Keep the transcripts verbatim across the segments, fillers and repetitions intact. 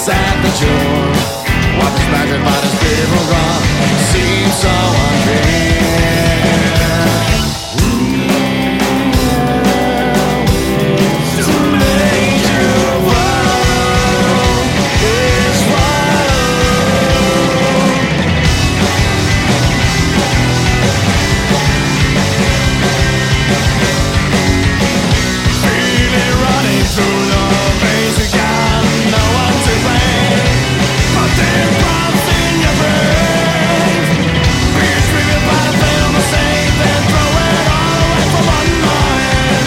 at the door. What distracted by this beautiful girl seems so unfair. To make you fall is feeling running through the veins, you got no one to blame. But there prompts in your brain, being triggered by the film of safe, then throw it all away from one mind.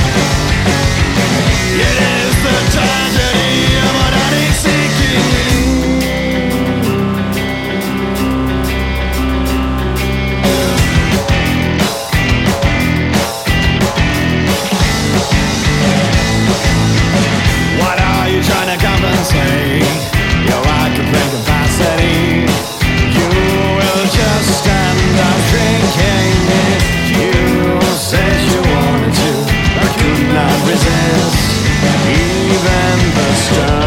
It is the tragedy of an addict seeking. What are you trying to compensate? Your occupant capacity. You will just stand up drinking it. You said you wanted to, but could not resist. Even the stars